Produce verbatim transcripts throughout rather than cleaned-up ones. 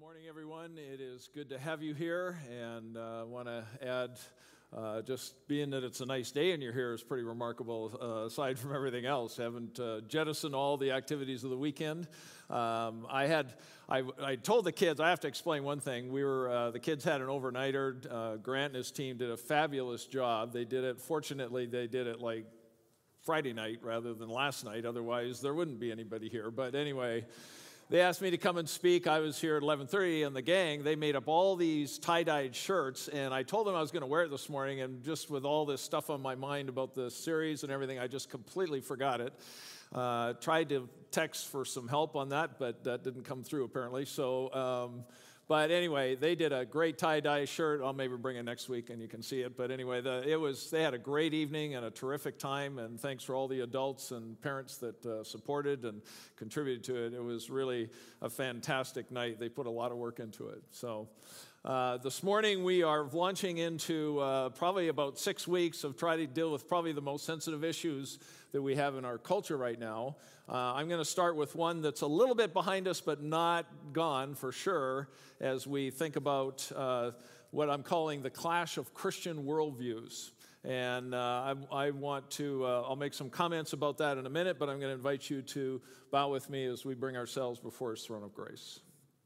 morning, everyone. It is good to have you here, and I uh, want to add, uh, just being that it's a nice day and you're here is pretty remarkable, uh, aside from everything else. Haven't uh, jettisoned all the activities of the weekend. Um, I had, I, I told the kids, I have to explain one thing. We were, uh, the kids had an overnighter. Uh, Grant and his team did a fabulous job. They did it, fortunately, they did it like Friday night rather than last night. Otherwise, there wouldn't be anybody here. But anyway, they asked me to come and speak. I was here at eleven thirty, and the gang, they made up all these tie-dyed shirts, and I told them I was going to wear it this morning, and just with all this stuff on my mind about the series and everything, I just completely forgot it. Uh, tried to text for some help on that, but that didn't come through apparently. So, um, but anyway, they did a great tie-dye shirt. I'll maybe bring it next week and you can see it. But anyway, the, it was they had a great evening and a terrific time. And thanks for all the adults and parents that uh, supported and contributed to it. It was really a fantastic night. They put a lot of work into it. So uh, this morning we are launching into uh, probably about six weeks of trying to deal with probably the most sensitive issues that we have in our culture right now. Uh, I'm going to start with one that's a little bit behind us, but not gone for sure, as we think about uh, what I'm calling the clash of Christian worldviews. And uh, I, I want to, uh, I'll make some comments about that in a minute, but I'm going to invite you to bow with me as we bring ourselves before His throne of grace.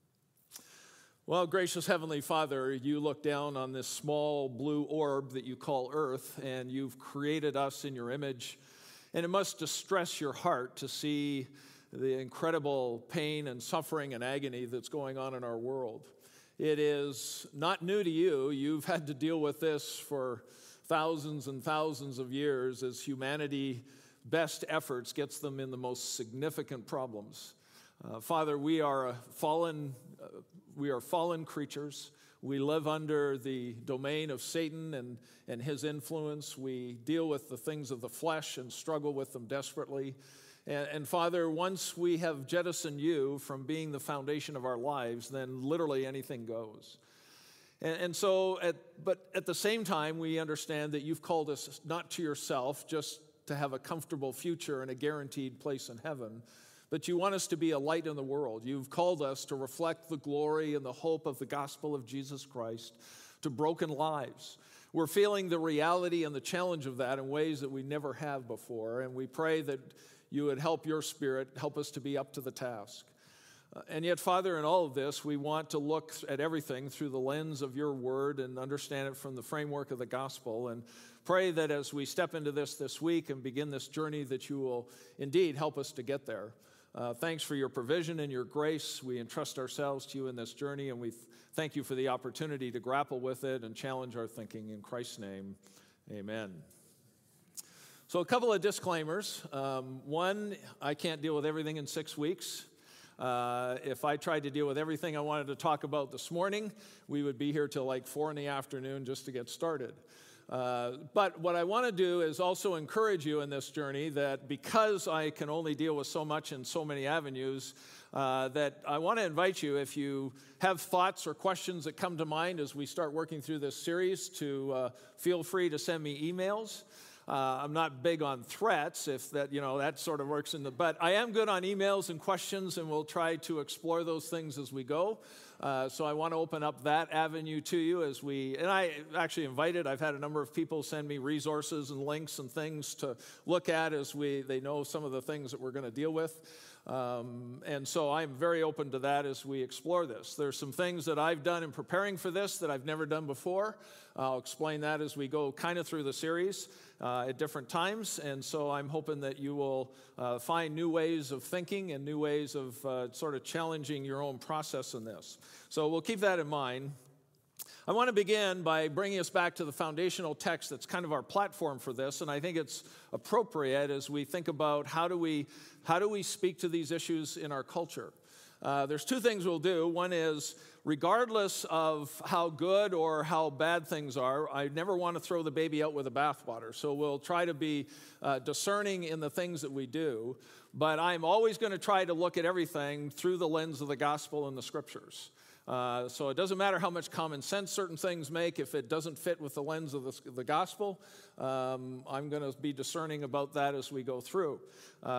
Well, gracious Heavenly Father, you look down on this small blue orb that you call Earth, and you've created us in your image. And it must distress your heart to see the incredible pain and suffering and agony that's going on in our world. It is not new to you. You've had to deal with this for thousands and thousands of years as humanity, best efforts, gets them in the most significant problems. Uh, Father, we are a fallen, uh, we are fallen creatures. We live under the domain of Satan and, and his influence. We deal with the things of the flesh and struggle with them desperately. And, and Father, once we have jettisoned you from being the foundation of our lives, then literally anything goes. And, and so, at, but at the same time, we understand that you've called us not to yourself, just to have a comfortable future and a guaranteed place in heaven, but you want us to be a light in the world. You've called us to reflect the glory and the hope of the gospel of Jesus Christ to broken lives. We're feeling the reality and the challenge of that in ways that we never have before, and we pray that you would help your Spirit, help us to be up to the task. Uh, and yet, Father, in all of this, we want to look at everything through the lens of your word and understand it from the framework of the gospel, and pray that as we step into this this week and begin this journey, that you will indeed help us to get there. Uh, thanks for your provision and your grace. We entrust ourselves to you in this journey, and we th- thank you for the opportunity to grapple with it and challenge our thinking. In Christ's name, amen. So a couple of disclaimers. Um, one, I can't deal with everything in six weeks. Uh, if I tried to deal with everything I wanted to talk about this morning, we would be here till like four in the afternoon just to get started. Uh, but what I want to do is also encourage you in this journey that because I can only deal with so much in so many avenues, uh, that I want to invite you, if you have thoughts or questions that come to mind as we start working through this series, to uh, feel free to send me emails. Uh, I'm not big on threats, if that, you know, that sort of works in the, but I am good on emails and questions, and we'll try to explore those things as we go. Uh, so I want to open up that avenue to you as we, and I actually invited, I've had a number of people send me resources and links and things to look at as we, they know some of the things that we're going to deal with. Um, and so I'm very open to that as we explore this. There's some things that I've done in preparing for this that I've never done before. I'll explain that as we go kind of through the series uh, at different times. And so I'm hoping that you will uh, find new ways of thinking and new ways of uh, sort of challenging your own process in this. So we'll keep that in mind. I want to begin by bringing us back to the foundational text that's kind of our platform for this, and I think it's appropriate as we think about how do we how do we speak to these issues in our culture. Uh, there's two things we'll do. One is, regardless of how good or how bad things are, I never want to throw the baby out with the bathwater. So we'll try to be uh, discerning in the things that we do, but I'm always going to try to look at everything through the lens of the gospel and the scriptures. Uh, so it doesn't matter how much common sense certain things make. If it doesn't fit with the lens of the, the gospel, um, I'm going to be discerning about that as we go through. Uh,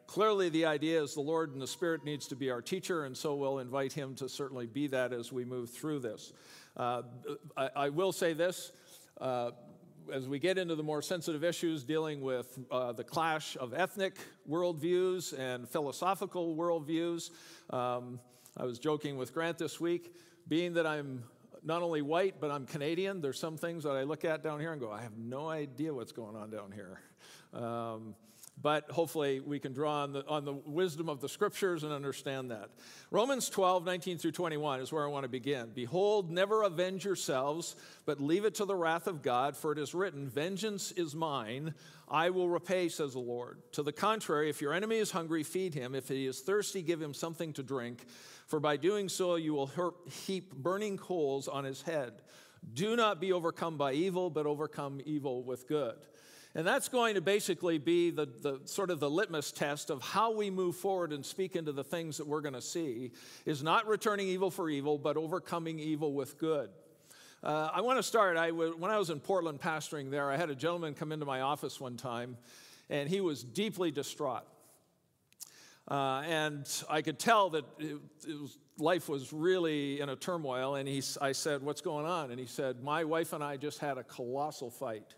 clearly the idea is the Lord and the Spirit needs to be our teacher, and so we'll invite him to certainly be that as we move through this. Uh, I, I will say this, uh, as we get into the more sensitive issues dealing with uh, the clash of ethnic worldviews and philosophical worldviews, um, I was joking with Grant this week, being that I'm not only white, but I'm Canadian, there's some things that I look at down here and go, I have no idea what's going on down here. Um, But hopefully we can draw on the, on the wisdom of the Scriptures and understand that. Romans twelve, nineteen through twenty-one is where I want to begin. Behold, never avenge yourselves, but leave it to the wrath of God, for it is written, vengeance is mine, I will repay, says the Lord. To the contrary, if your enemy is hungry, feed him. If he is thirsty, give him something to drink. For by doing so, you will heap burning coals on his head. Do not be overcome by evil, but overcome evil with good. And that's going to basically be the, the sort of the litmus test of how we move forward and speak into the things that we're going to see, is not returning evil for evil, but overcoming evil with good. Uh, I want to start, I w- when I was in Portland pastoring there, I had a gentleman come into my office one time, and he was deeply distraught. Uh, and I could tell that it, it was, life was really in a turmoil, and he, I said, what's going on? And he said, my wife and I just had a colossal fight.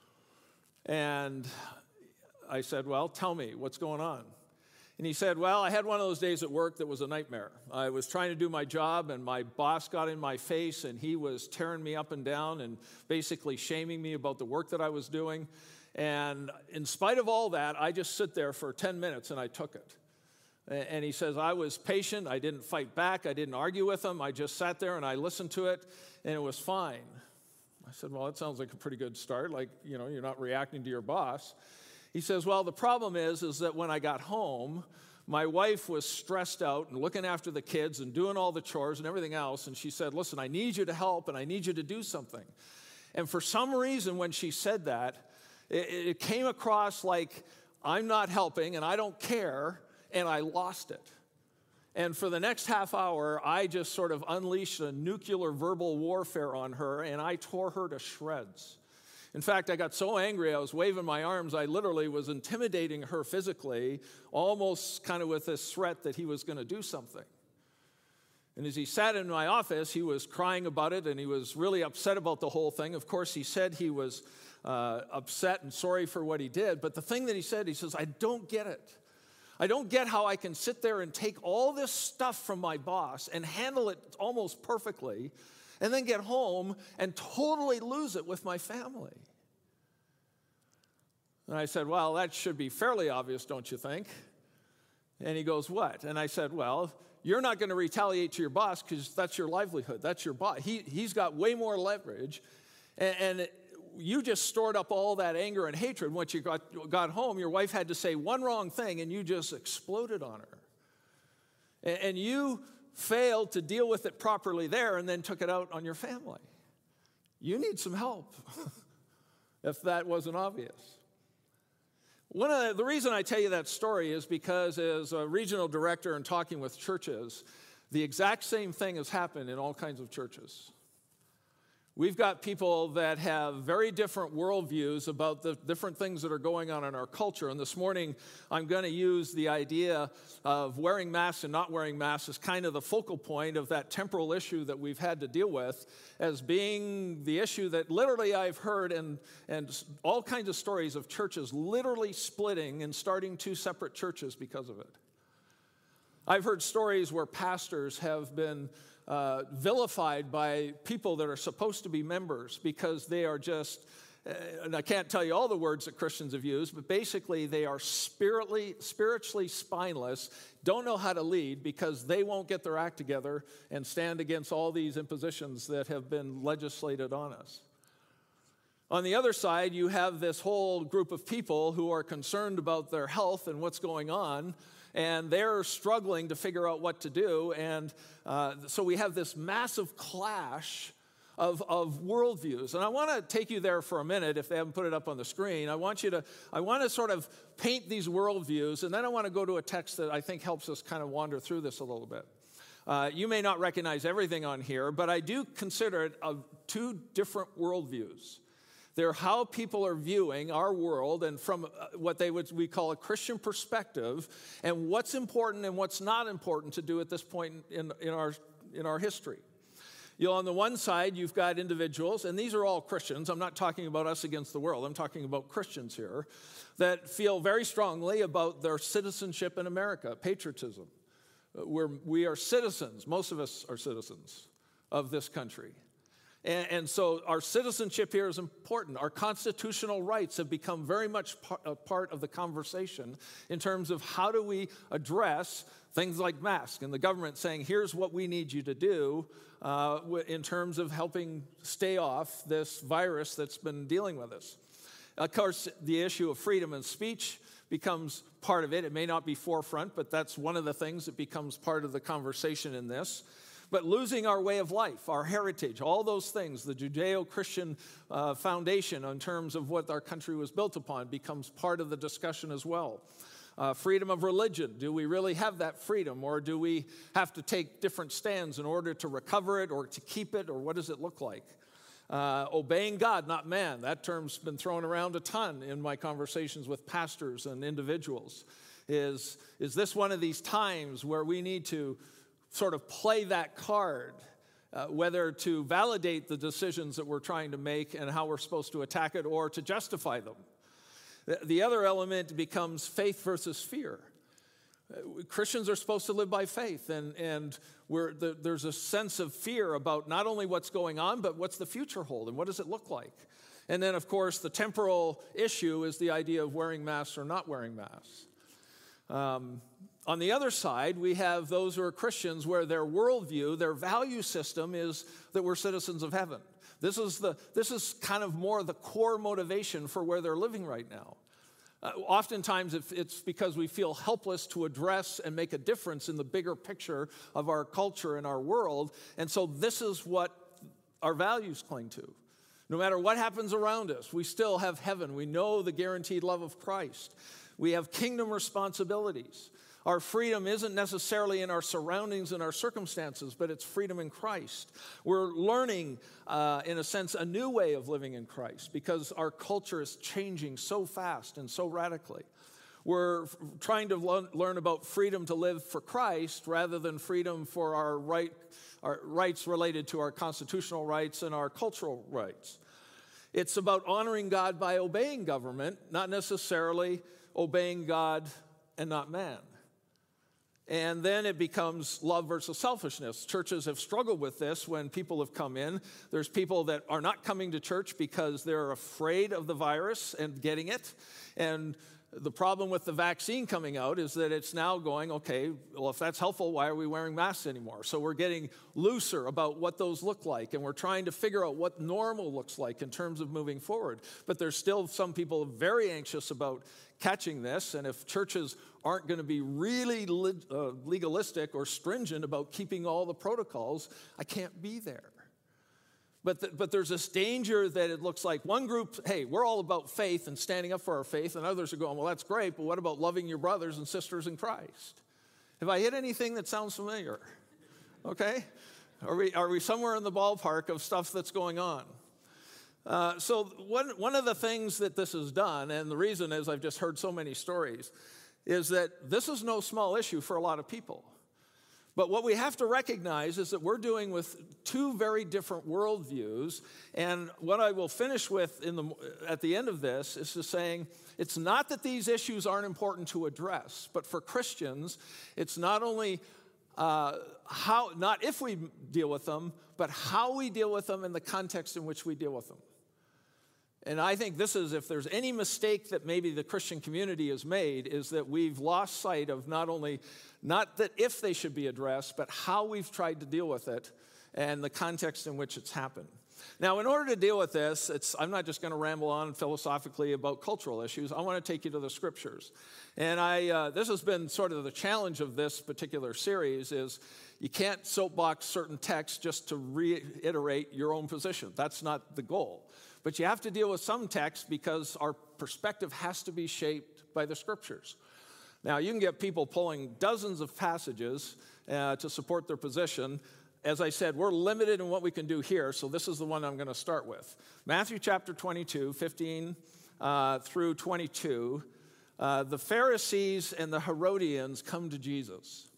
And I said, well, tell me, what's going on? And he said, well, I had one of those days at work that was a nightmare. I was trying to do my job, and my boss got in my face, and he was tearing me up and down and basically shaming me about the work that I was doing. And in spite of all that, I just sit there for ten minutes, and I took it. And he says, I was patient. I didn't fight back. I didn't argue with him. I just sat there, and I listened to it, and it was fine. I said, well, that sounds like a pretty good start. Like, you know, you're not reacting to your boss. He says, well, the problem is, is that when I got home, my wife was stressed out and looking after the kids and doing all the chores and everything else. And she said, listen, I need you to help and I need you to do something. And for some reason, when she said that, it, it came across like I'm not helping and I don't care, and I lost it. And for the next half hour, I just sort of unleashed a nuclear verbal warfare on her, and I tore her to shreds. In fact, I got so angry, I was waving my arms, I literally was intimidating her physically, almost kind of with this threat that he was going to do something. And as he sat in my office, he was crying about it, and he was really upset about the whole thing. Of course, he said he was uh, upset and sorry for what he did, but the thing that he said, he says, I don't get it. I don't get how I can sit there and take all this stuff from my boss and handle it almost perfectly and then get home and totally lose it with my family. And I said, well, that should be fairly obvious, don't you think? And he goes, what? And I said, well, you're not going to retaliate to your boss because that's your livelihood. That's your boss. He, he's got way more leverage. And, and it, you just stored up all that anger and hatred. Once you got, got home, your wife had to say one wrong thing, and you just exploded on her. And, and you failed to deal with it properly there and then took it out on your family. You need some help, if that wasn't obvious. One of the, the reason I tell you that story is because as a regional director and talking with churches, the exact same thing has happened in all kinds of churches. We've got people that have very different worldviews about the different things that are going on in our culture. And this morning, I'm going to use the idea of wearing masks and not wearing masks as kind of the focal point of that temporal issue that we've had to deal with as being the issue that literally I've heard and, and all kinds of stories of churches literally splitting and starting two separate churches because of it. I've heard stories where pastors have been Uh, vilified by people that are supposed to be members because they are just, uh, and I can't tell you all the words that Christians have used, but basically they are spiritually, spiritually spineless, don't know how to lead because they won't get their act together and stand against all these impositions that have been legislated on us. On the other side, you have this whole group of people who are concerned about their health and what's going on, and they're struggling to figure out what to do. And uh, so we have this massive clash of, of worldviews. And I want to take you there for a minute, if they haven't put it up on the screen. I want you to, I want to sort of paint these worldviews, and then I want to go to a text that I think helps us kind of wander through this a little bit. Uh, you may not recognize everything on here, but I do consider it of two different worldviews They're how people are viewing our world and from what they would we call a Christian perspective, and what's important and what's not important to do at this point in, in, our, in our history. You know, on the one side, you've got individuals, and these are all Christians. I'm not talking about us against the world. I'm talking about Christians here that feel very strongly about their citizenship in America, patriotism. We're, we are citizens. Most of us are citizens of this country. And, and so our citizenship here is important. Our constitutional rights have become very much par- a part of the conversation in terms of how do we address things like masks and the government saying, here's what we need you to do uh, in terms of helping stay off this virus that's been dealing with us. Of course, the issue of freedom of speech becomes part of it. It may not be forefront, but that's one of the things that becomes part of the conversation in this. But losing our way of life, our heritage, all those things, the Judeo-Christian uh, foundation in terms of what our country was built upon becomes part of the discussion as well. Uh, freedom of religion, do we really have that freedom, or do we have to take different stands in order to recover it or to keep it, or what does it look like? Uh, obeying God, not man. That term's been thrown around a ton in my conversations with pastors and individuals. Is, is this one of these times where we need to sort of play that card, uh, whether to validate the decisions that we're trying to make and how we're supposed to attack it, or to justify them? The, the other element becomes faith versus fear. Uh, Christians are supposed to live by faith, and, and we're, the, there's a sense of fear about not only what's going on, but what's the future hold, and what does it look like? And then, of course, the temporal issue is the idea of wearing masks or not wearing masks. Um, On the other side, we have those who are Christians where their worldview, their value system is that we're citizens of heaven. This is, the, this is kind of more the core motivation for where they're living right now. Uh, oftentimes, if it's because we feel helpless to address and make a difference in the bigger picture of our culture and our world, and so this is what our values cling to. No matter what happens around us, we still have heaven. We know the guaranteed love of Christ. We have kingdom responsibilities. Our freedom isn't necessarily in our surroundings and our circumstances, but it's freedom in Christ. We're learning, uh, in a sense, a new way of living in Christ because our culture is changing so fast and so radically. We're f- trying to lo- learn about freedom to live for Christ rather than freedom for our, right, our rights related to our constitutional rights and our cultural rights. It's about honoring God by obeying government, not necessarily obeying God and not man. And then it becomes love versus selfishness. Churches have struggled with this when people have come in. There's people that are not coming to church because they're afraid of the virus and getting it. And the problem with the vaccine coming out is that it's now going, okay, well, if that's helpful, why are we wearing masks anymore? So we're getting looser about what those look like, and we're trying to figure out what normal looks like in terms of moving forward. But there's still some people very anxious about catching this, and if churches aren't going to be really uh, legalistic or stringent about keeping all the protocols, I can't be there. But, the, but there's this danger that it looks like one group, hey, we're all about faith and standing up for our faith, and others are going, well, that's great, but what about loving your brothers and sisters in Christ? Have I hit anything that sounds familiar? Okay? Are we, are we somewhere in the ballpark of stuff that's going on? Uh, so one, one of the things that this has done, and the reason is I've just heard so many stories, is that this is no small issue for a lot of people. But what we have to recognize is that we're dealing with two very different worldviews, and what I will finish with in the, at the end of this is just saying it's not that these issues aren't important to address, but for Christians, it's not only uh, how, not if we deal with them, but how we deal with them in the context in which we deal with them. And I think this is, if there's any mistake that maybe the Christian community has made, is that we've lost sight of not only, not that if they should be addressed, but how we've tried to deal with it and the context in which it's happened. Now, in order to deal with this, it's, I'm not just going to ramble on philosophically about cultural issues. I want to take you to the scriptures. And I, uh, this has been sort of the challenge of this particular series is you can't soapbox certain texts just to reiterate your own position. That's not the goal. But you have to deal with some texts because our perspective has to be shaped by the scriptures. Now, you can get people pulling dozens of passages uh, to support their position, as I said, we're limited in what we can do here, so this is the one I'm going to start with. Matthew chapter twenty-two, fifteen uh, through twenty-two. Uh, the Pharisees and the Herodians come to Jesus.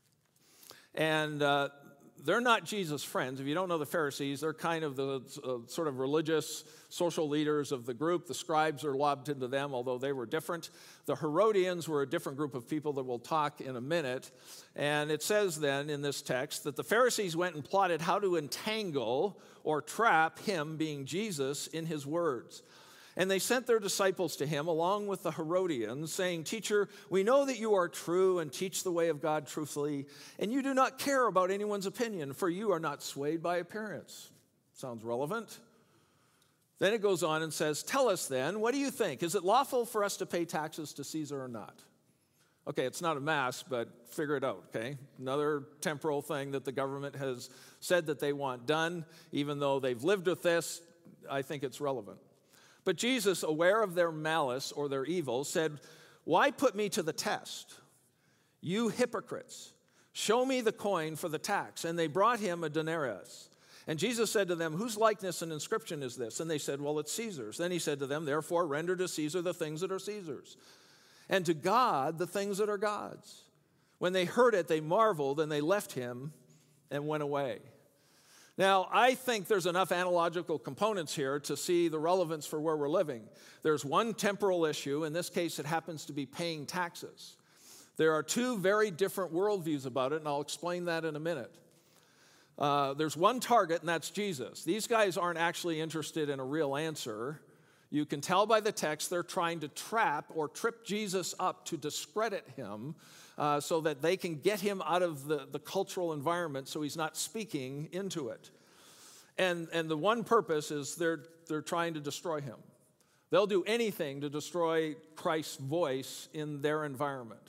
And uh, they're not Jesus' friends. If you don't know the Pharisees, they're kind of the uh, sort of religious social leaders of the group. The scribes are lobbed into them, although they were different. The Herodians were a different group of people that we'll talk in a minute. And it says then in this text that the Pharisees went and plotted how to entangle or trap him, being Jesus, in his words. And they sent their disciples to him along with the Herodians, saying, "Teacher, we know that you are true and teach the way of God truthfully, and you do not care about anyone's opinion, for you are not swayed by appearance." Sounds relevant. Then it goes on and says, "Tell us then, what do you think? Is it lawful for us to pay taxes to Caesar or not?" Okay, it's not a mass, but figure it out, okay? Another temporal thing that the government has said that they want done, even though they've lived with this, I think it's relevant. But Jesus, aware of their malice or their evil, said, "Why put me to the test? You hypocrites, show me the coin for the tax." And they brought him a denarius. And Jesus said to them, "Whose likeness and inscription is this?" And they said, "Well, it's Caesar's." Then he said to them, "Therefore render to Caesar the things that are Caesar's, and to God the things that are God's." When they heard it, they marveled, and they left him and went away. Now, I think there's enough analogical components here to see the relevance for where we're living. There's one temporal issue. In this case, it happens to be paying taxes. There are two very different worldviews about it, and I'll explain that in a minute. Uh, there's one target, and that's Jesus. These guys aren't actually interested in a real answer. You can tell by the text they're trying to trap or trip Jesus up to discredit him uh, so that they can get him out of the, the cultural environment so he's not speaking into it. And, and the one purpose is they're, they're trying to destroy him. They'll do anything to destroy Christ's voice in their environment.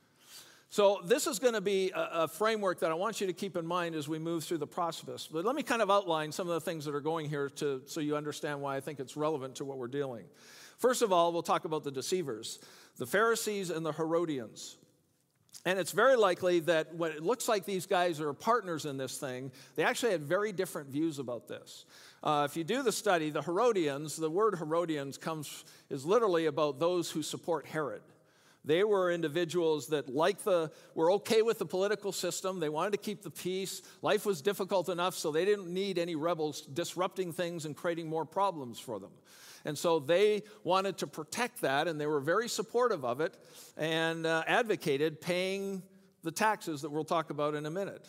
So this is going to be a, a framework that I want you to keep in mind as we move through the process. But let me kind of outline some of the things that are going here to, so you understand why I think it's relevant to what we're dealing. First of all, we'll talk about the deceivers, the Pharisees and the Herodians. And it's very likely that when it looks like these guys are partners in this thing, they actually had very different views about this. Uh, if you do the study, the Herodians, the word Herodians comes, is literally about those who support Herod. They were individuals that like the, were okay with the political system. They wanted to keep the peace. Life was difficult enough, so they didn't need any rebels disrupting things and creating more problems for them. And so they wanted to protect that, and they were very supportive of it and uh, advocated paying the taxes that we'll talk about in a minute.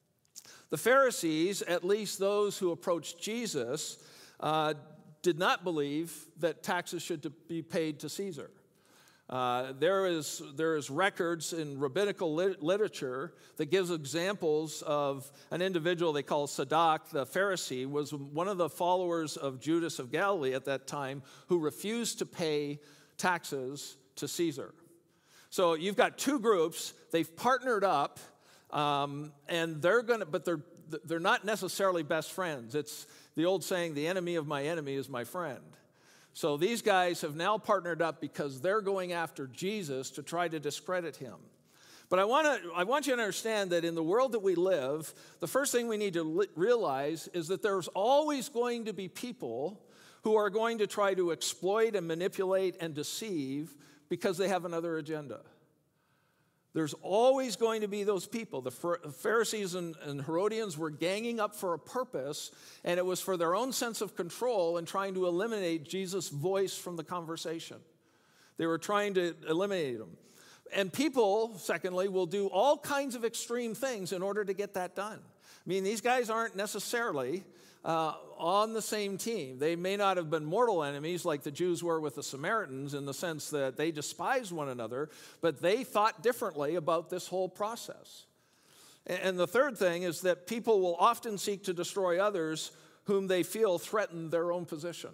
The Pharisees, at least those who approached Jesus, uh, did not believe that taxes should be paid to Caesar. Uh, there is there is records in rabbinical lit- literature that gives examples of an individual they call Sadak, the Pharisee, was one of the followers of Judas of Galilee at that time who refused to pay taxes to Caesar. So you've got two groups. They've partnered up, um, and they're going to, but they're they're not necessarily best friends. It's the old saying, "The enemy of my enemy is my friend." So these guys have now partnered up because they're going after Jesus to try to discredit him. But I want to, I want you to understand that in the world that we live, the first thing we need to li- realize is that there's always going to be people who are going to try to exploit and manipulate and deceive because they have another agenda. There's always going to be those people. The Pharisees and, and Herodians were ganging up for a purpose, and it was for their own sense of control and trying to eliminate Jesus' voice from the conversation. They were trying to eliminate him. And people, secondly, will do all kinds of extreme things in order to get that done. I mean, these guys aren't necessarily uh, on the same team. They may not have been mortal enemies like the Jews were with the Samaritans in the sense that they despised one another, but they thought differently about this whole process. And the third thing is that people will often seek to destroy others whom they feel threaten their own position.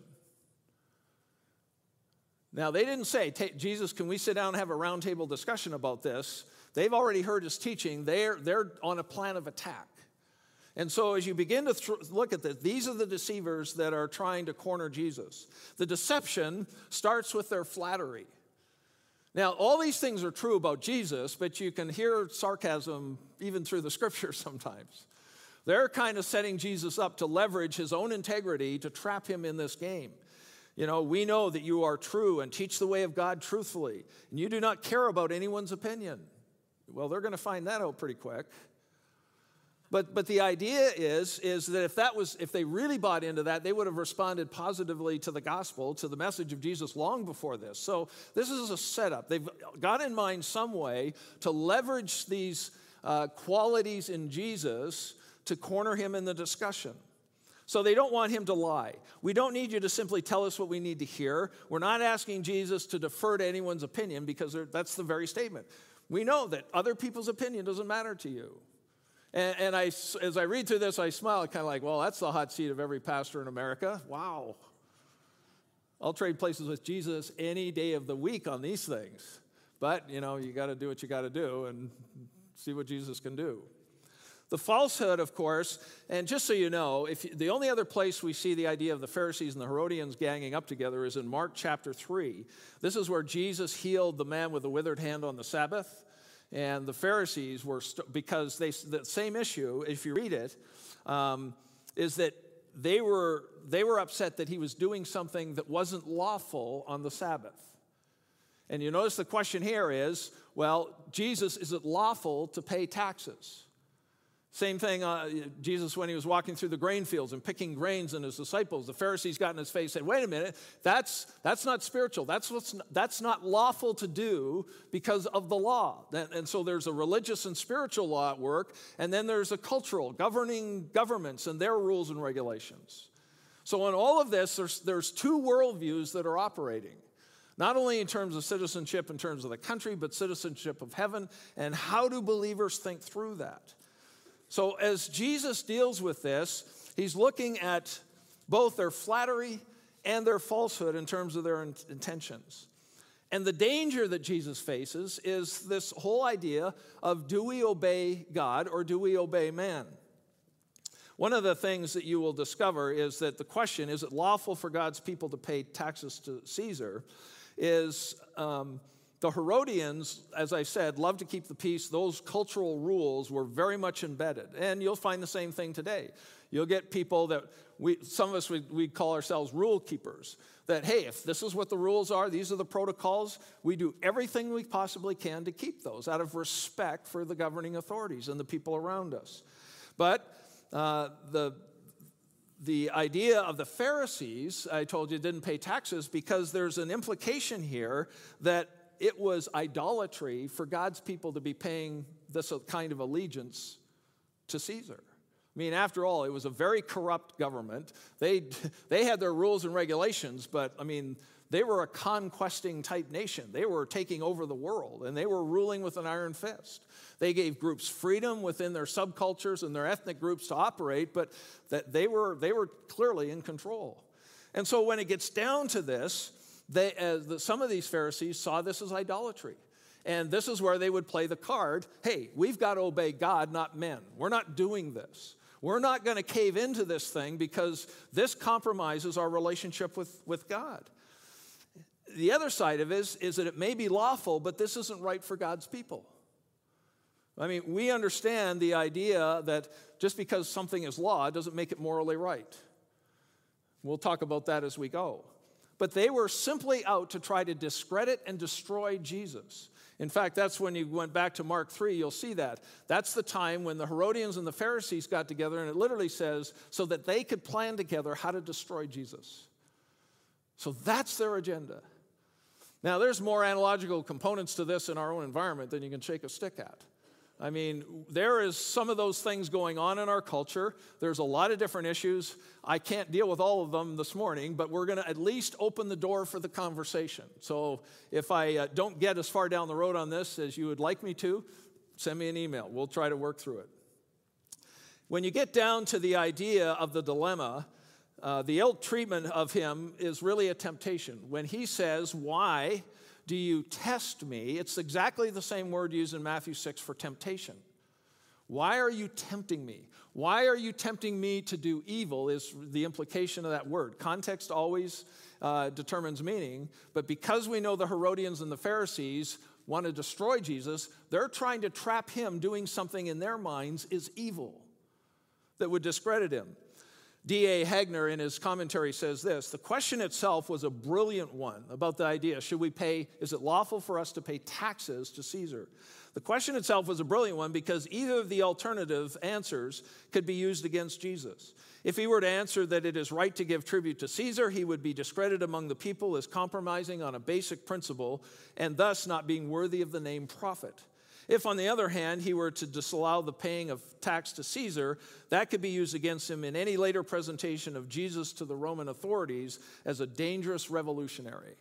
Now, they didn't say, Jesus, can we sit down and have a roundtable discussion about this? They've already heard his teaching. They're, they're on a plan of attack. And so as you begin to th- look at this, these are the deceivers that are trying to corner Jesus. The deception starts with their flattery. Now, all these things are true about Jesus, but you can hear sarcasm even through the scriptures sometimes. They're kind of setting Jesus up to leverage his own integrity to trap him in this game. You know, we know that you are true and teach the way of God truthfully, and you do not care about anyone's opinion. Well, they're going to find that out pretty quick. But, but the idea is, is that if that was, if they really bought into that, they would have responded positively to the gospel, to the message of Jesus long before this. So this is a setup. They've got in mind some way to leverage these uh, qualities in Jesus to corner him in the discussion. So they don't want him to lie. We don't need you to simply tell us what we need to hear. We're not asking Jesus to defer to anyone's opinion, because that's the very statement. We know that other people's opinion doesn't matter to you. And, and I, as I read through this, I smile, kind of like, well, that's the hot seat of every pastor in America. Wow. I'll trade places with Jesus any day of the week on these things. But, you know, you got to do what you got to do and see what Jesus can do. The falsehood, of course, and just so you know, if the only other place we see the idea of the Pharisees and the Herodians ganging up together is in Mark chapter three. This is where Jesus healed the man with the withered hand on the Sabbath. And the Pharisees were, st- because they, the same issue, if you read it, um, is that they were, they were upset that he was doing something that wasn't lawful on the Sabbath. And you notice the question here is, well, Jesus, is it lawful to pay taxes? Same thing, uh, Jesus, when he was walking through the grain fields and picking grains, and his disciples, the Pharisees got in his face and said, wait a minute, that's, that's not spiritual. That's, what's not, that's not lawful to do because of the law. And, and so there's a religious and spiritual law at work, and then there's a cultural, governing governments and their rules and regulations. So in all of this, there's, there's two worldviews that are operating. Not only in terms of citizenship, in terms of the country, but citizenship of heaven, and how do believers think through that? So as Jesus deals with this, he's looking at both their flattery and their falsehood in terms of their in- intentions. And the danger that Jesus faces is this whole idea of, do we obey God or do we obey man? One of the things that you will discover is that the question, is it lawful for God's people to pay taxes to Caesar, is um, the Herodians, as I said, love to keep the peace. Those cultural rules were very much embedded. And you'll find the same thing today. You'll get people that, we, some of us, we, we call ourselves rule keepers. That, hey, if this is what the rules are, these are the protocols, we do everything we possibly can to keep those out of respect for the governing authorities and the people around us. But uh, the, the idea of the Pharisees, I told you, didn't pay taxes because there's an implication here that it was idolatry for God's people to be paying this kind of allegiance to Caesar. I mean, after all, it was a very corrupt government. They, they had their rules and regulations, but, I mean, they were a conquesting type nation. They were taking over the world, and they were ruling with an iron fist. They gave groups freedom within their subcultures and their ethnic groups to operate, but that they were, they were clearly in control. And so when it gets down to this, They, uh, the, some of these Pharisees saw this as idolatry. And this is where they would play the card, hey, we've got to obey God, not men. We're not doing this. We're not going to cave into this thing because this compromises our relationship with, with God. The other side of it is, is that it may be lawful, but this isn't right for God's people. I mean, we understand the idea that just because something is law doesn't make it morally right. We'll talk about that as we go. But they were simply out to try to discredit and destroy Jesus. In fact, that's when you went back to Mark three, you'll see that. That's the time when the Herodians and the Pharisees got together, and it literally says, so that they could plan together how to destroy Jesus. So that's their agenda. Now, there's more analogical components to this in our own environment than you can shake a stick at. I mean, there is some of those things going on in our culture. There's a lot of different issues. I can't deal with all of them this morning, but we're going to at least open the door for the conversation. So if I uh, don't get as far down the road on this as you would like me to, send me an email. We'll try to work through it. When you get down to the idea of the dilemma, uh, the ill treatment of him is really a temptation. When he says, why do you test me? It's exactly the same word used in Matthew six for temptation. Why are you tempting me? Why are you tempting me to do evil is the implication of that word. Context always uh, determines meaning, but because we know the Herodians and the Pharisees want to destroy Jesus, they're trying to trap him doing something in their minds is evil. that would discredit him. D A Hagner in his commentary says this: the question itself was a brilliant one about the idea, should we pay, is it lawful for us to pay taxes to Caesar? The question itself was a brilliant one because either of the alternative answers could be used against Jesus. If he were to answer that it is right to give tribute to Caesar, he would be discredited among the people as compromising on a basic principle and thus not being worthy of the name prophet. If, on the other hand, he were to disallow the paying of tax to Caesar, that could be used against him in any later presentation of Jesus to the Roman authorities as a dangerous revolutionary.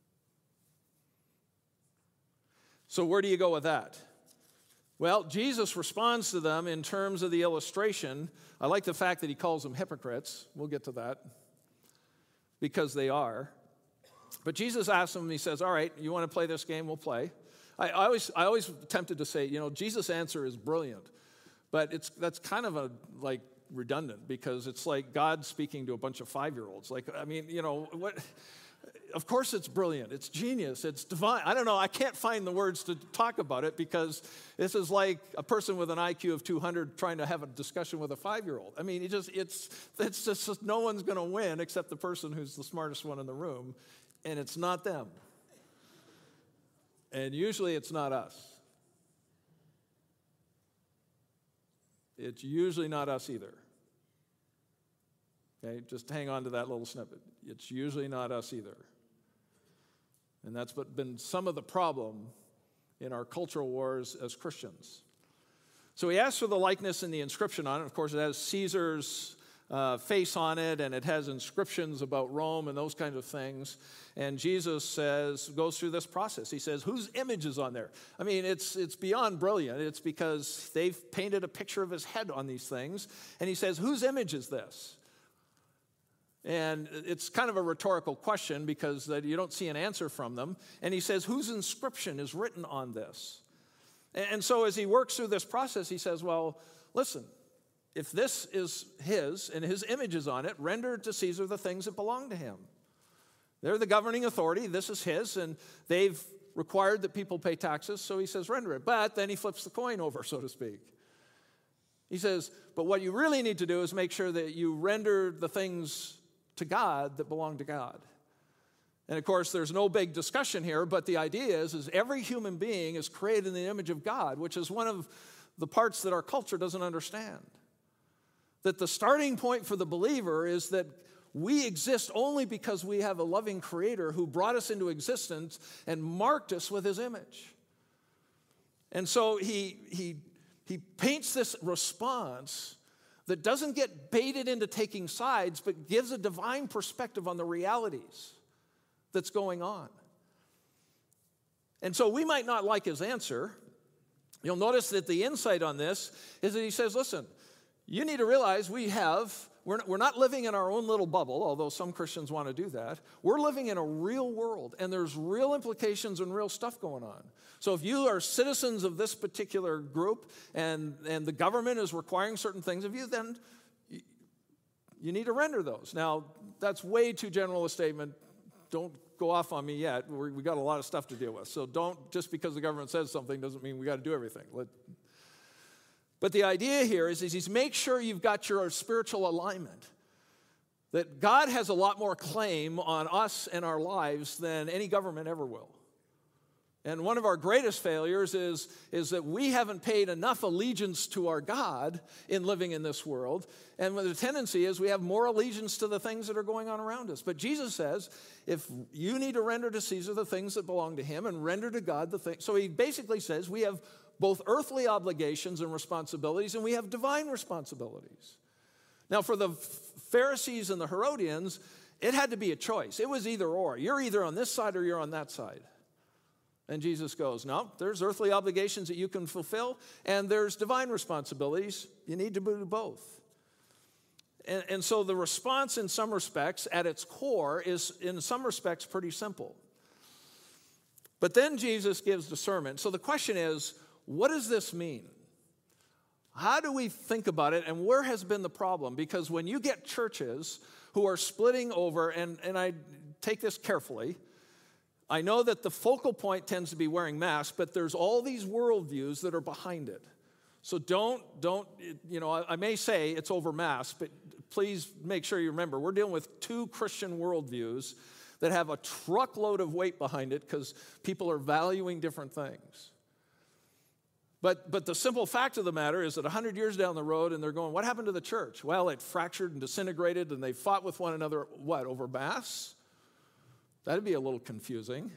So where do you go with that? Well, Jesus responds to them in terms of the illustration. I like the fact that he calls them hypocrites. We'll get to that, because they are. But Jesus asks them, he says, all right, you want to play this game? We'll play. I, I always, I always tempted to say, you know, Jesus' answer is brilliant, but it's that's kind of a like redundant, because it's like God speaking to a bunch of five-year-olds. Like, I mean, you know, what? Of course it's brilliant. It's genius. It's divine. I don't know. I can't find the words to talk about it, because this is like a person with an I Q of two hundred trying to have a discussion with a five-year-old. I mean, it just it's it's just no one's going to win except the person who's the smartest one in the room, and it's not them. And usually it's not us. It's usually not us either. Okay, just hang on to that little snippet. It's usually not us either. And that's been some of the problem in our cultural wars as Christians. So he asks for the likeness and the inscription on it. Of course, it has Caesar's uh, face on it, and it has inscriptions about Rome and those kinds of things. And Jesus says, goes through this process. He says, whose image is on there? I mean, it's it's beyond brilliant. It's because they've painted a picture of his head on these things. And he says, whose image is this? And it's kind of a rhetorical question, because you don't see an answer from them. And he says, whose inscription is written on this? And so as he works through this process, he says, well, listen, if this is his and his image is on it, render to Caesar the things that belong to him. They're the governing authority. This is his, and they've required that people pay taxes, so he says render it. But then he flips the coin over, so to speak. He says, but what you really need to do is make sure that you render the things to God that belong to God. And of course, there's no big discussion here, but the idea is, is every human being is created in the image of God, which is one of the parts that our culture doesn't understand. That the starting point for the believer is that we exist only because we have a loving Creator who brought us into existence and marked us with his image. And so he, he, he paints this response that doesn't get baited into taking sides, but gives a divine perspective on the realities that's going on. And so we might not like his answer. You'll notice that the insight on this is that he says, listen, you need to realize we have, we're, we're not living in our own little bubble, although some Christians want to do that. We're living in a real world, and there's real implications and real stuff going on. So if you are citizens of this particular group, and, and the government is requiring certain things of you, then you, you need to render those. Now, that's way too general a statement. Don't go off on me yet. We're, we got a lot of stuff to deal with. So don't, just because the government says something doesn't mean we got to do everything. Let, But the idea here is, is he's make sure you've got your spiritual alignment. That God has a lot more claim on us and our lives than any government ever will. And one of our greatest failures is, is that we haven't paid enough allegiance to our God in living in this world. And the tendency is we have more allegiance to the things that are going on around us. But Jesus says, if you need to render to Caesar the things that belong to him and render to God the things. So he basically says we have both earthly obligations and responsibilities, and we have divine responsibilities. Now, for the Pharisees and the Herodians, it had to be a choice. It was either or. You're either on this side or you're on that side. And Jesus goes, no, there's earthly obligations that you can fulfill, and there's divine responsibilities. You need to do both. And, and so the response in some respects, at its core, is in some respects pretty simple. But then Jesus gives discernment. So the question is, what does this mean? How do we think about it, and where has been the problem? Because when you get churches who are splitting over, and, and I take this carefully, I know that the focal point tends to be wearing masks, but there's all these worldviews that are behind it. So don't, don't, you know, I, I may say it's over mass, but please make sure you remember, we're dealing with two Christian worldviews that have a truckload of weight behind it because people are valuing different things. But, but the simple fact of the matter is that one hundred years down the road, and they're going, what happened to the church? Well, it fractured and disintegrated, and they fought with one another, what, over mass? That'd be a little confusing.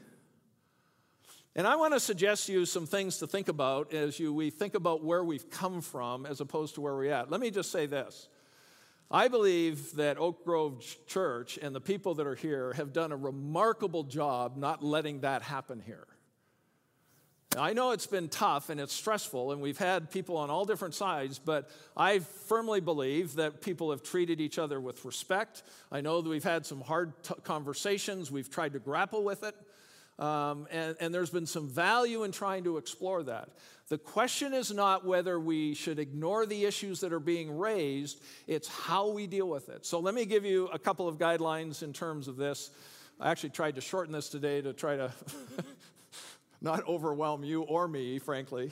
And I want to suggest to you some things to think about as you, we think about where we've come from as opposed to where we're at. Let me just say this. I believe that Oak Grove Church and the people that are here have done a remarkable job not letting that happen here. Now, I know it's been tough and it's stressful, and we've had people on all different sides, but I firmly believe that people have treated each other with respect. I know that we've had some hard t- conversations. We've tried to grapple with it. Um, and, and there's been some value in trying to explore that. The question is not whether we should ignore the issues that are being raised, it's how we deal with it. So let me give you a couple of guidelines in terms of this. I actually tried to shorten this today to try to not overwhelm you or me, frankly.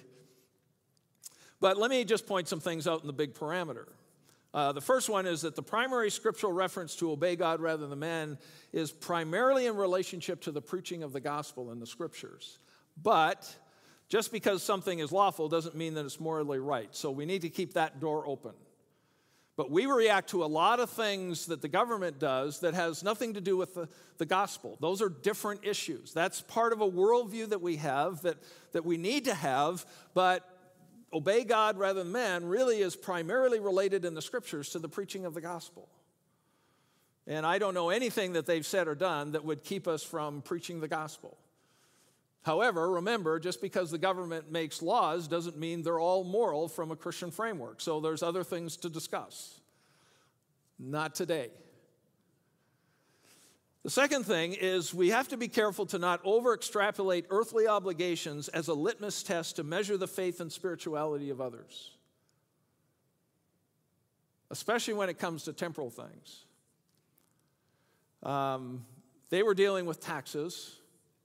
But let me just point some things out in the big parameter. Uh, the first one is that the primary scriptural reference to obey God rather than man is primarily in relationship to the preaching of the gospel in the scriptures. But just because something is lawful doesn't mean that it's morally right. So we need to keep that door open. But we react to a lot of things that the government does that has nothing to do with the, the gospel. Those are different issues. That's part of a worldview that we have, that, that we need to have, but obey God rather than man really is primarily related in the scriptures to the preaching of the gospel. And I don't know anything that they've said or done that would keep us from preaching the gospel. However, remember, just because the government makes laws doesn't mean they're all moral from a Christian framework. So there's other things to discuss. Not today. The second thing is we have to be careful to not over-extrapolate earthly obligations as a litmus test to measure the faith and spirituality of others, especially when it comes to temporal things. Um, they were dealing with taxes.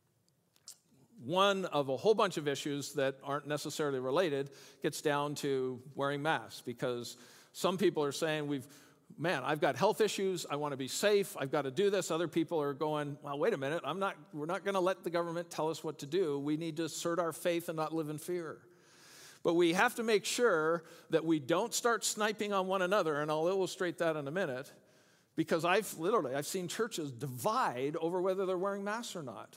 One of a whole bunch of issues that aren't necessarily related gets down to wearing masks, because some people are saying, we've man, I've got health issues, I want to be safe, I've got to do this. Other people are going, well, wait a minute, I'm not, we're not going to let the government tell us what to do. We need to assert our faith and not live in fear. But we have to make sure that we don't start sniping on one another, and I'll illustrate that in a minute, because I've literally, I've seen churches divide over whether they're wearing masks or not.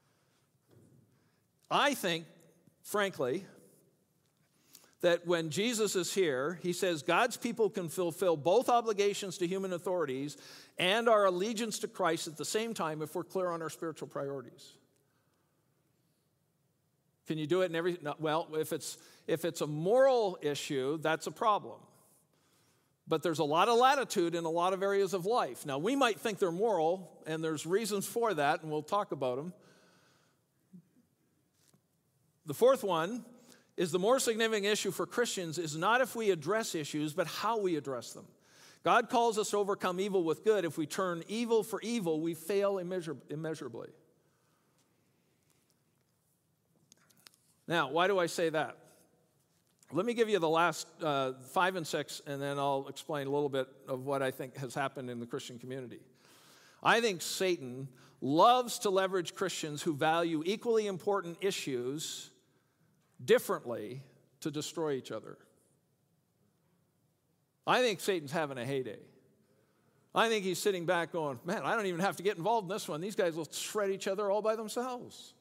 I think, frankly, that when Jesus is here, he says God's people can fulfill both obligations to human authorities and our allegiance to Christ at the same time if we're clear on our spiritual priorities. Can you do it in every, no, well, if it's, if it's a moral issue, that's a problem. But there's a lot of latitude in a lot of areas of life. Now, we might think they're moral, and there's reasons for that, and we'll talk about them. The fourth one is the more significant issue for Christians is not if we address issues, but how we address them. God calls us to overcome evil with good. If we turn evil for evil, we fail immeasur- immeasurably. Now, why do I say that? Let me give you the last uh, five and six, and then I'll explain a little bit of what I think has happened in the Christian community. I think Satan loves to leverage Christians who value equally important issues differently to destroy each other. I think Satan's having a heyday. I think he's sitting back going, man, I don't even have to get involved in this one. These guys will shred each other all by themselves.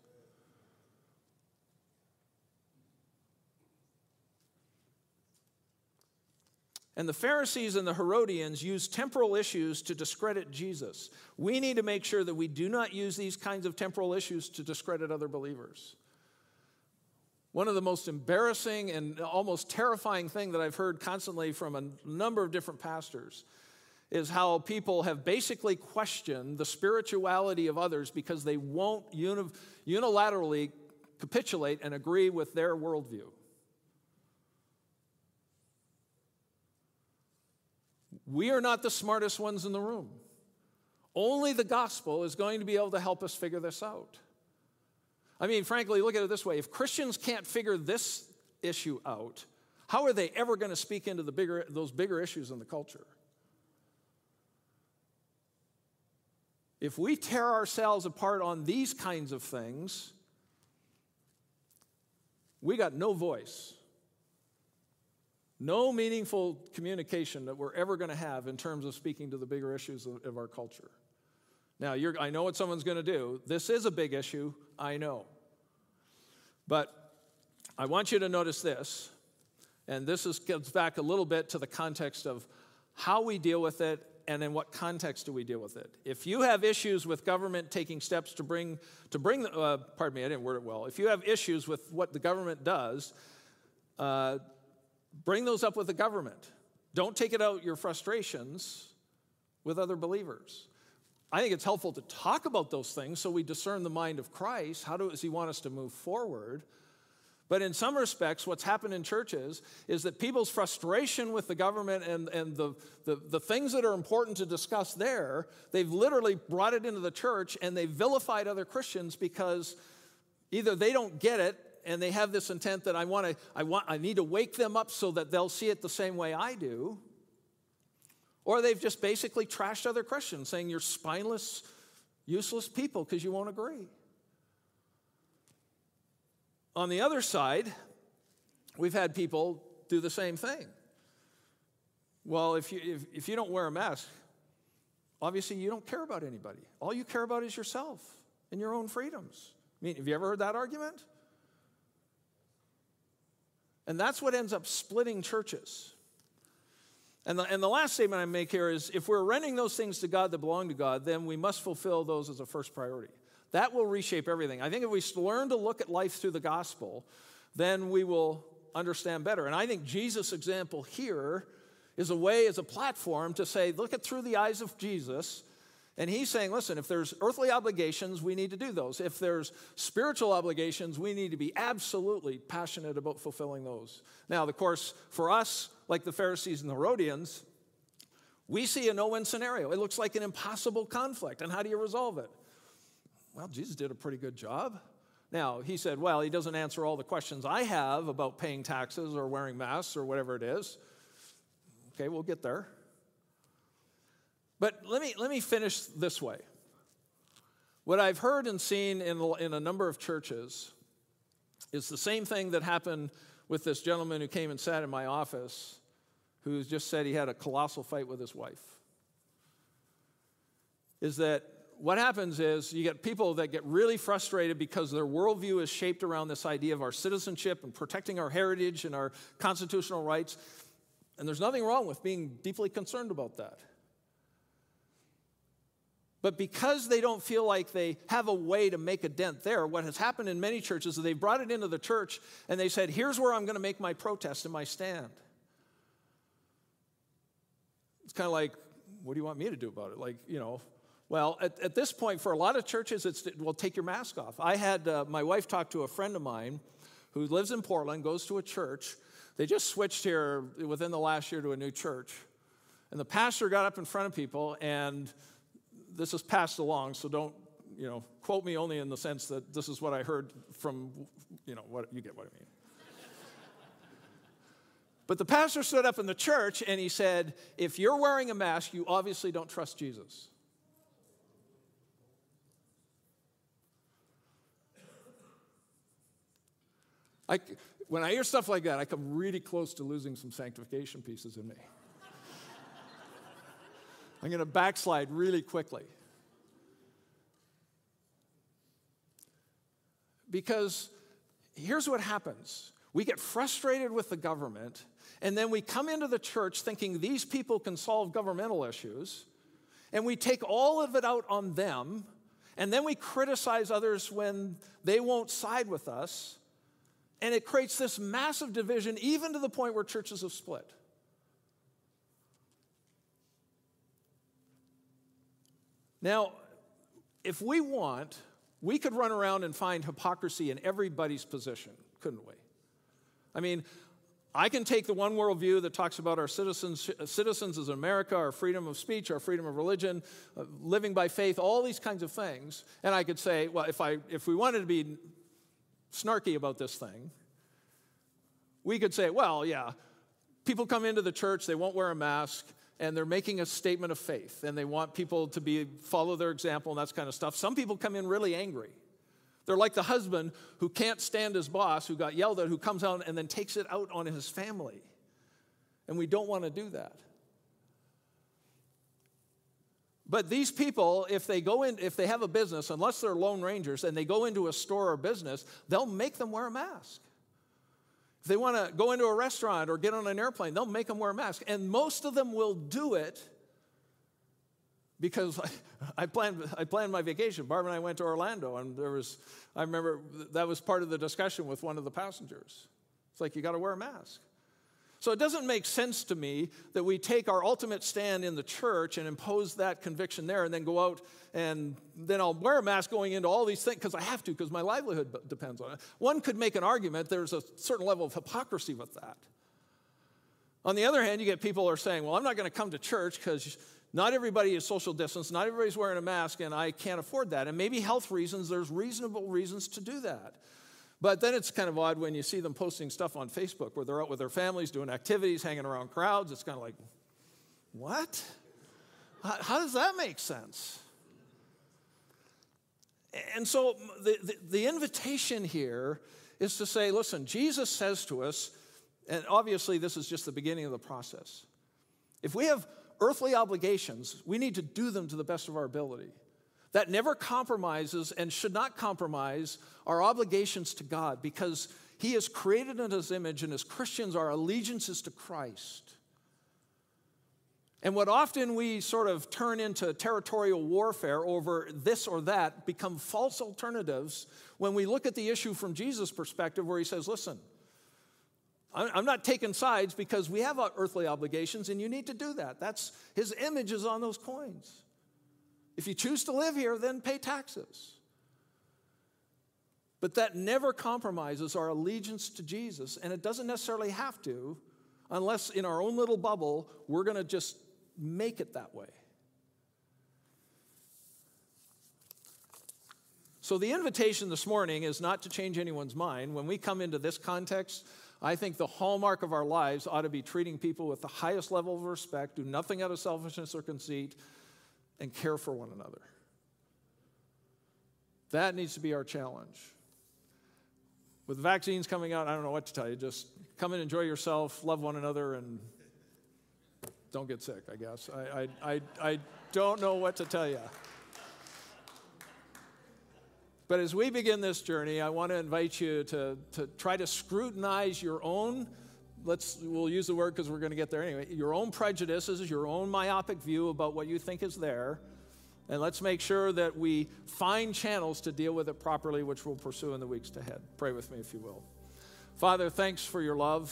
And the Pharisees and the Herodians used temporal issues to discredit Jesus. We need to make sure that we do not use these kinds of temporal issues to discredit other believers. One of the most embarrassing and almost terrifying thing that I've heard constantly from a number of different pastors is how people have basically questioned the spirituality of others because they won't uni- unilaterally capitulate and agree with their worldview. We are not the smartest ones in the room. Only the gospel is going to be able to help us figure this out. I mean, frankly, look at it this way. If Christians can't figure this issue out, How are they ever going to speak into the bigger, those bigger issues in the culture? If we tear ourselves apart on these kinds of things, we got no voice, no meaningful communication that we're ever going to have in terms of speaking to the bigger issues of, of our culture. Now, you're, I know what someone's going to do. This is a big issue, I know. But I want you to notice this, and this is, gets back a little bit to the context of how we deal with it and in what context do we deal with it. If you have issues with government taking steps to bring, to bring uh, pardon me, I didn't word it well. If you have issues with what the government does, uh, bring those up with the government. Don't take it out your frustrations with other believers. I think it's helpful to talk about those things so we discern the mind of Christ. How does he want us to move forward? But in some respects, what's happened in churches is that people's frustration with the government and, and the, the, the things that are important to discuss there, they've literally brought it into the church and they've vilified other Christians because either they don't get it and they have this intent that I want to, I want, I need to wake them up so that they'll see it the same way I do, or they've just basically trashed other Christians, saying you're spineless, useless people because you won't agree. On the other side, we've had people do the same thing. Well, if you, if, if you don't wear a mask, obviously you don't care about anybody. All you care about is yourself and your own freedoms. I mean, have you ever heard that argument? And that's what ends up splitting churches. And the, and the last statement I make here is, if we're renting those things to God that belong to God, then we must fulfill those as a first priority. That will reshape everything. I think if we learn to look at life through the gospel, then we will understand better. And I think Jesus' example here is a way, as a platform, to say, look at through the eyes of Jesus. And he's saying, listen, if there's earthly obligations, we need to do those. If there's spiritual obligations, we need to be absolutely passionate about fulfilling those. Now, of course, for us, like the Pharisees and the Herodians, we see a no-win scenario. It looks like an impossible conflict. And how do you resolve it? Well, Jesus did a pretty good job. Now, he said, well, he doesn't answer all the questions I have about paying taxes or wearing masks or whatever it is. Okay, we'll get there. But let me, let me finish this way. What I've heard and seen in, in a number of churches is the same thing that happened with this gentleman who came and sat in my office who just said he had a colossal fight with his wife. Is that what happens is you get people that get really frustrated because their worldview is shaped around this idea of our citizenship and protecting our heritage and our constitutional rights. And there's nothing wrong with being deeply concerned about that. But because they don't feel like they have a way to make a dent there, what has happened in many churches is they've brought it into the church and they said, here's where I'm going to make my protest and my stand. It's kind of like, what do you want me to do about it? Like, you know, well, at, at this point, for a lot of churches, it's, well, take your mask off. I had uh, my wife talk to a friend of mine who lives in Portland, goes to a church. They just switched here within the last year to a new church. And the pastor got up in front of people, and this is passed along, so don't, you know, quote me only in the sense that this is what I heard from, you know, what you get what I mean. But the pastor stood up in the church, and he said, if you're wearing a mask, you obviously don't trust Jesus. I, when I hear stuff like that, I come really close to losing some sanctification pieces in me. I'm going to backslide really quickly. Because here's what happens. We get frustrated with the government, and then we come into the church thinking these people can solve governmental issues, and we take all of it out on them, and then we criticize others when they won't side with us. And it creates this massive division, even to the point where churches have split. Now, if we want, we could run around and find hypocrisy in everybody's position, couldn't we? I mean, I can take the one worldview that talks about our citizens, citizens as America, our freedom of speech, our freedom of religion, uh, living by faith, all these kinds of things, and I could say, well, if I if we wanted to be snarky about this thing, we could say, well, yeah, people come into the church, they won't wear a mask, and they're making a statement of faith, and they want people to be follow their example and that kind of stuff. Some people come in really angry. They're like the husband who can't stand his boss, who got yelled at, who comes out and then takes it out on his family. And we don't want to do that. But these people, if they go in, if they have a business, unless they're lone rangers, and they go into a store or business, they'll make them wear a mask. If they want to go into a restaurant or get on an airplane, they'll make them wear a mask. And most of them will do it because I, I planned I planned my vacation. Barb and I went to Orlando, and there was, I remember that was part of the discussion with one of the passengers. It's like, you got to wear a mask. So it doesn't make sense to me that we take our ultimate stand in the church and impose that conviction there and then go out and then I'll wear a mask going into all these things because I have to, because my livelihood depends on it. One could make an argument there's a certain level of hypocrisy with that. On the other hand, you get people who are saying, well, I'm not going to come to church because not everybody is social distance, not everybody's wearing a mask, and I can't afford that. And maybe health reasons, there's reasonable reasons to do that. But then it's kind of odd when you see them posting stuff on Facebook where they're out with their families doing activities, hanging around crowds. It's kind of like, what? How, how does that make sense? And so the, the, the invitation here is to say, listen, Jesus says to us, and obviously this is just the beginning of the process. If we have earthly obligations, we need to do them to the best of our ability. That never compromises and should not compromise our obligations to God, because He has created in His image, and as Christians, our allegiance is to Christ. And what often we sort of turn into territorial warfare over this or that become false alternatives when we look at the issue from Jesus' perspective, where He says, listen, I'm not taking sides because we have earthly obligations, and you need to do that. That's His image is on those coins. If you choose to live here, then pay taxes. But that never compromises our allegiance to Jesus, and it doesn't necessarily have to, unless in our own little bubble, we're going to just make it that way. So the invitation this morning is not to change anyone's mind. When we come into this context, I think the hallmark of our lives ought to be treating people with the highest level of respect, do nothing out of selfishness or conceit, and care for one another. That needs to be our challenge. With vaccines coming out, I don't know what to tell you. Just come and enjoy yourself, love one another, and don't get sick, I guess. I, I, I, I don't know what to tell you. But as we begin this journey, I want to invite you to, to try to scrutinize your own, let's, we'll use the word because we're going to get there anyway, your own prejudices, your own myopic view about what you think is there, and let's make sure that we find channels to deal with it properly, which we'll pursue in the weeks ahead. Pray with me if you will. Father, thanks for your love.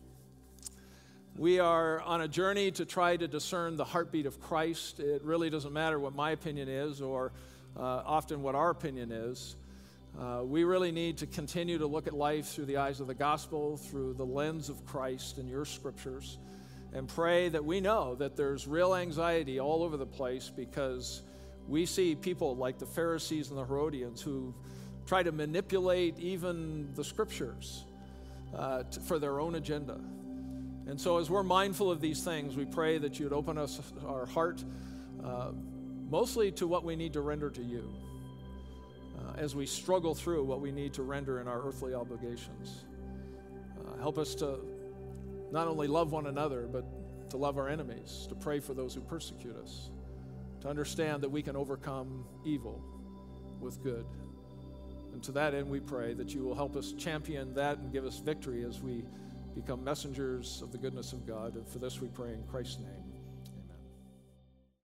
We are on a journey to try to discern the heartbeat of Christ. It really doesn't matter what my opinion is or uh, often what our opinion is. Uh, we really need to continue to look at life through the eyes of the gospel, through the lens of Christ and your scriptures, and pray that we know that there's real anxiety all over the place because we see people like the Pharisees and the Herodians who try to manipulate even the scriptures uh, to, for their own agenda. And so as we're mindful of these things, we pray that you'd open us our heart uh, mostly to what we need to render to you uh, as we struggle through what we need to render in our earthly obligations. Uh, help us to not only love one another, but to love our enemies, to pray for those who persecute us, to understand that we can overcome evil with good. And to that end, we pray that you will help us champion that and give us victory as we become messengers of the goodness of God. And for this we pray in Christ's name.